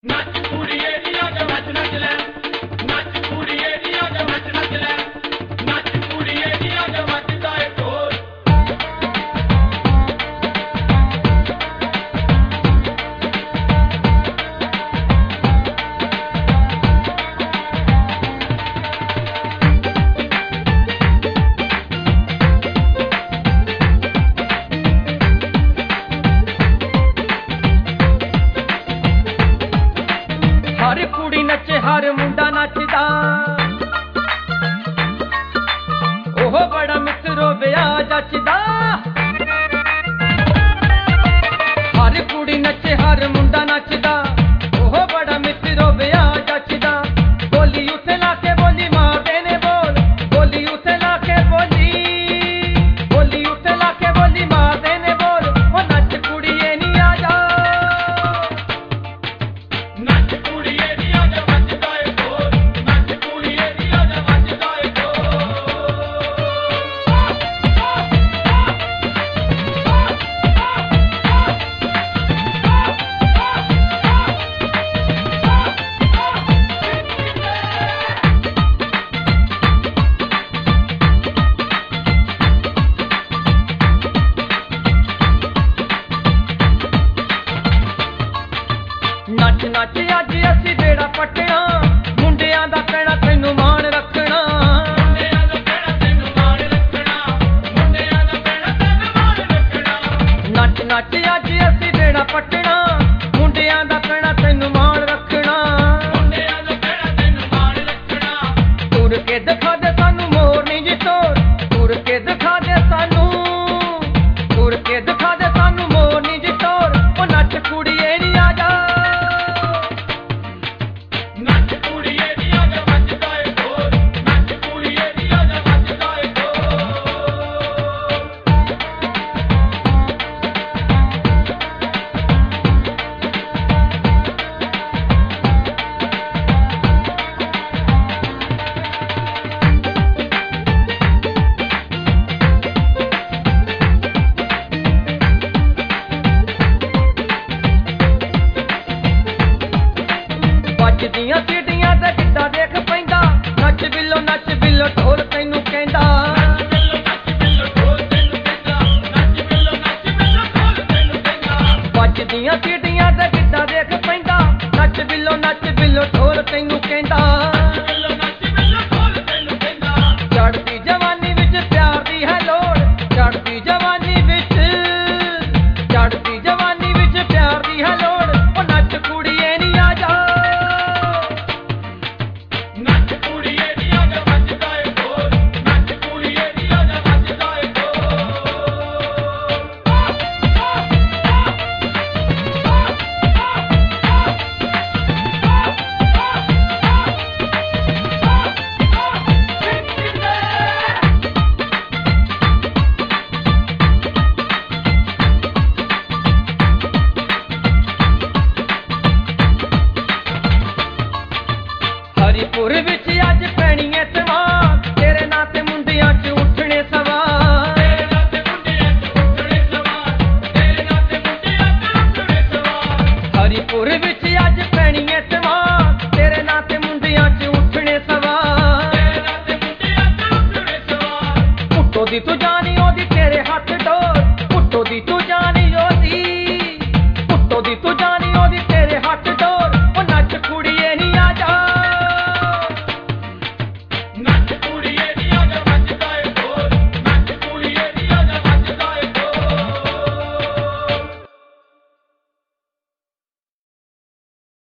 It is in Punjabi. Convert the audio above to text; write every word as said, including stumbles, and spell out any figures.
ਨੱਚ ਕੁੜੀਏ ਨੀ ਆਜਾ ਨੱਚ ਨੱਚ ਲੈ ਨੱਚ ਕੁੜੀਏ ਨੀ ਆਜਾ ਨੱਚ ਨੱਚ ਲੈ ਨੱਚ ਕੁੜੀਏ ਨੀ ਆਜਾ ਵੱਜਦਾ ਏ ਢੋਲ हर कुड़ी नचे हर मुंडा नचदा ओह बड़ा मित्रो विआह जचदा हर कुड़ी नचे हर मुंडा नचदा ओह बड़ा मित्रो विआह जचदा बोली उथे लाके बोली मारदे ने बोल बोली उथे लाके बोली बोली उथे लाके बोली मारदे ने बोल ओ नच कुड़िए नी आजा नच कुड़िए नी आजा ਵੱਜਦਾ ਏ ਢੋਲ ਨੱਚ ਕੁੜੀਏ ਨੀ ਆਜਾ ਵੱਜਦਾ ਏ ਢੋਲ नच नच अज असी बेड़ा पटना मुंडियां दा कहना तैनू मान रखना मुंडियां दा कहना तैनू मान रखना मुंडियां दा कहना तैनू मान रखना नच नच अज असी बेड़ा पटना मुंडियां दा कहना तैनू मान रखना मुंडियां दा कहना तैनू मान रखना तुर के दिखा दे सानू मोरनी जी तोर तुर के दिखा दे सानू तुर के दिखा दे सानू मोरनी जी तोर ओ नच कुड़िए नी आजा नच कुड़िए नी आजा ਵੱਜਦਾ ਏ ਢੋਲ नच कुड़िए नी आजा ਵੱਜਦਾ ਏ ਢੋਲ ਵੱਜਦੀਆਂ ਸੀਟੀਆਂ ਤੇ ਕਿੱਦਾਂ ਦੇਖ ਪੈਂਦਾ ਨੱਚ ਬਿੱਲੋ ਨੱਚ ਬਿੱਲੋ ਢੋਲ ਤੈਨੂੰ ਕਹਿੰਦਾ ਨੱਚ ਬਿੱਲੋ ਨੱਚ ਬਿੱਲੋ ਢੋਲ ਤੈਨੂੰ ਕਹਿੰਦਾ ਨੱਚ ਬਿੱਲੋ ਨੱਚ ਬਿੱਲੋ ਢੋਲ ਤੈਨੂੰ ਕਹਿੰਦਾ ਵੱਜਦੀਆਂ ਸੀਟੀਆਂ ਤੇ ਕਿੱਦਾਂ ਦੇਖ ਪੈਂਦਾ ਨੱਚ ਬਿੱਲੋ ਨੱਚ ਬਿੱਲੋ ਢੋਲ ਤੈਨੂੰ ਕਹਿੰਦਾ ਨੱਚ ਬਿੱਲੋ ਨੱਚ ਬਿੱਲੋ ਢੋਲ ਤੈਨੂੰ ਕਹਿੰਦਾ ਚੜ੍ਹਦੀ ਜਵਾਨੀ ਵਿੱਚ ਪਿਆਰ ਦੀ ਹੈ ਲੋੜ ਚੜ੍ਹਦੀ ਜਵਾਨੀ ਵਿੱਚ ਚੜ੍ਹਦੀ ਜਵਾਨੀ ਵਿੱਚ ਪਿਆਰ ਦੀ ਹੈ ਲੋੜ ਉਹ ਨੱਚ ਕੁੜੀਏ ਨੀ ਆਜਾ ਨੱਚ ਕੁੜੀਏ ਨੀ ਆਜਾ ਵੱਜਦਾ ਏ ਢੋਲ ਨੱਚ ਕੁੜੀਏ ਨੀ ਆਜਾ ਵੱਜਦਾ ਏ ਢੋਲ ਹਰੀਪੁਰ ਵਿੱਚ ਅੱਜ ਪੈਣੀ ਐ ਤਮਾਮ ਤੇਰੇ ਨਾਂ ਤੇ ਮੁੰਡਿਆਂ 'ਚ ਉੱਠਣੇ ਸਵਾਰ ਤੇਰੇ ਨਾਂ ਤੇ ਮੁੰਡਿਆਂ 'ਚ ਉੱਠਣੇ ਸਵਾਰ ਤੇਰੇ ਨਾਂ ਤੇ ਮੁੰਡਿਆਂ 'ਚ ਉੱਠਣੇ ਸਵਾਰ ਹਰੀਪੁਰ ਵਿੱਚ ਅੱਜ ਪੈਣੀ ਐ ਤਮਾਮ ਤੇਰੇ ਨਾਂ ਤੇ ਮੁੰਡਿਆਂ 'ਚ ਉੱਠਣੇ ਸਵਾਰ ਤੇਰੇ ਨਾਂ ਤੇ ਮੁੰਡਿਆਂ 'ਚ ਉੱਠਣੇ ਸਵਾਰ ਪੁੱਟੋ ਦੀ ਤੂੰ ਜਾਣੀ ਉਹਦੀ ਤੇਰੇ ਹੱਥ ਡੋਰ ਪੁੱਟੋ ਦੀ ਤੂੰ ਜਾਣੀ ਉਹਦੀ ਪੁੱਟੋ ਦੀ ਤੂੰ ਜਾਣੀ